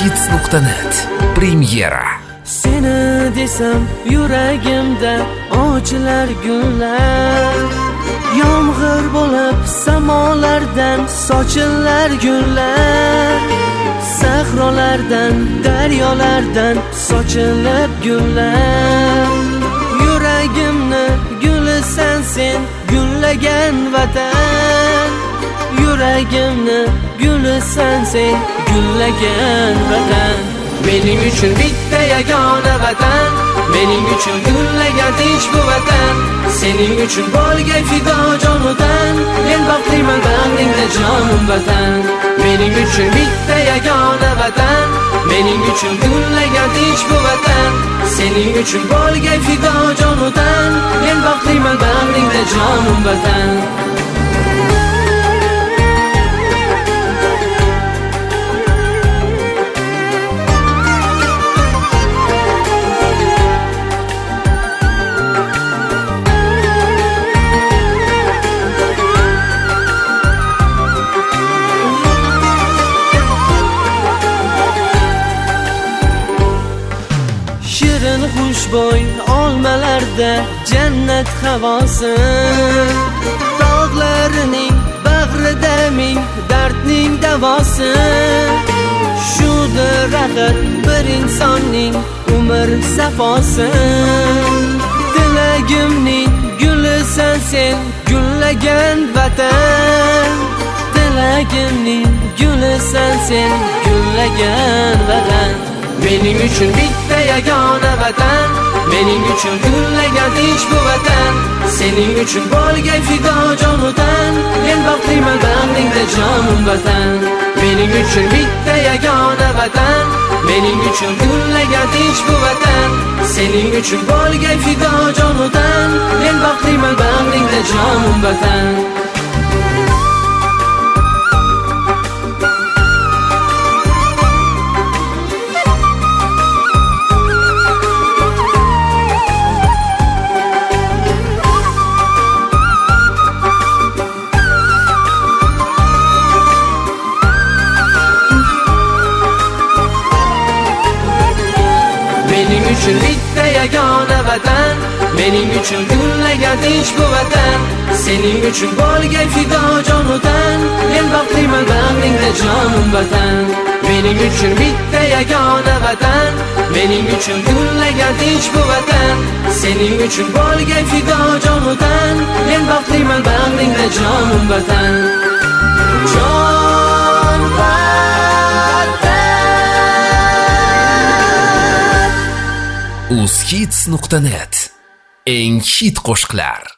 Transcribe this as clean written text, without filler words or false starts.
uzhits.net premyera. Seni desam yuragimda ochilar gullar, yomg'ir bo'lib samolardan sochilar gullar, sahrolardan daryolardan sochilib gullar. Yuragimni gulisan sen, gullagan vatan. Yuragimni gulisan sen, gullagan vatan. Mening uchun bitta yagona vatan, mening uchun gullagan tinch bu vatan. Sening uchun bo'lgay fido jonudan, men baxtliman bag'ringda jonim vatan. Mening uchun bitta yagona vatan, mening uchun gullagan tinch bu vatan. Sening uchun bo'lgay fido jonudan, men baxtliman bag'ringda jonim vatan. Shirin xushbo'y olmalarda jannat havosi, tog'larining bag'rida ming dardning davosi. Shudir axir bir insonning umr safosi. Tilagimning gulisan sen, gullagan vatan. Tilagimning gulisan sen, gullagan vatan. Mening uchun bitta yagona vatan, mening uchun gullagan tinch bu vatan. Sening uchun bo'lgay fido jonudan, men baxtliman bag'ringda jonim vatan. Mening uchun bitta yagona vatan, mening uchun gullagan tinch bu vatan. Sening uchun bo'lgay fido jonudan, men baxtliman bag'ringda jonim vatan. Mening uchun bitta yagona vatan, mening uchun gullagan tinch bu vatan. Sening uchun bo'lgay fido jonudan, men baxtliman bag'ringda jonim vatan. Mening uchun bitta yagona vatan, mening uchun gullagan tinch bu vatan. Sening uchun bo'lgay fido jonudan, men baxtliman bag'ringda jonim vatan. Jon uzhits.net eng hit qo'shiqlar.